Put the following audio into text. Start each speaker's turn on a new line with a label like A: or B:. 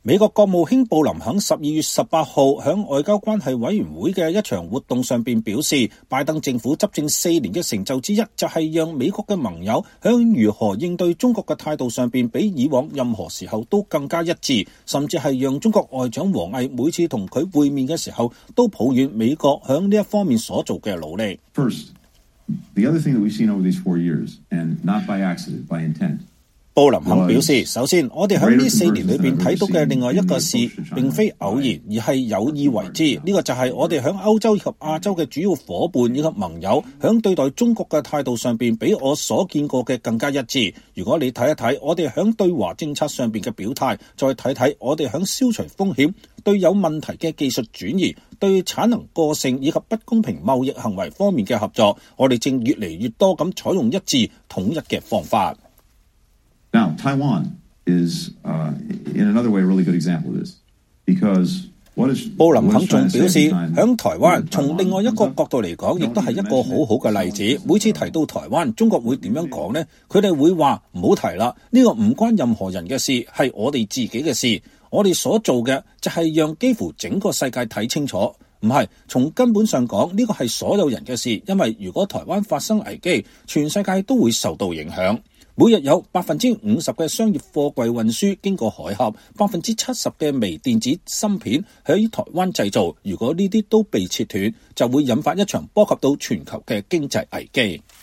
A: 美國國務卿布林肯12月18號響外交關係委員會嘅一場活動上邊表示，拜登政府執政4年嘅成就之一就係讓美國嘅盟友響如何應對中國嘅態度上邊比以往任何時候都更加一致，甚至係讓中國外長王毅每次同佢會面嘅時候都抱怨美國響呢一方面所做嘅努力。
B: First, the other thing that we've seen over these 4 years, and not by accident, by intent,
A: 布林肯表示，首先我哋喺呢4年裏邊睇到嘅另外一個事並非偶然，而係有意為之。呢個就係我哋喺歐洲以及亞洲嘅主要夥伴以及盟友喺對待中國嘅態度上邊比我所見過嘅更加一致。如果你睇一睇我哋喺對華政策上邊嘅表態，再睇睇我哋喺消除風險、對有問題嘅技術轉移、對產能過剩以及不公平貿易行為方面嘅合作，我哋正越嚟越多咁採用一致統一嘅方法。
B: Now, Taiwan is, in another way, a really good example of this, because what is
A: 布林肯仲表示，響台灣從另外一個角度嚟講，亦都係一個好好嘅例子。每次提到台灣，中國會點樣講呢？佢哋會話唔好提啦，呢個唔關任何人嘅事，係我哋自己嘅事。我哋所做嘅就係讓幾乎整個世界睇清楚，唔係從根本上講，呢個係所有人嘅事。因為如果台灣發生危機，全世界都會受到影響。每日有 50% 嘅商業貨櫃運輸經過海峽， 70% 嘅微電子芯片喺台灣製造。如果呢啲都被切斷，就會引發一場波及到全球嘅經濟危機。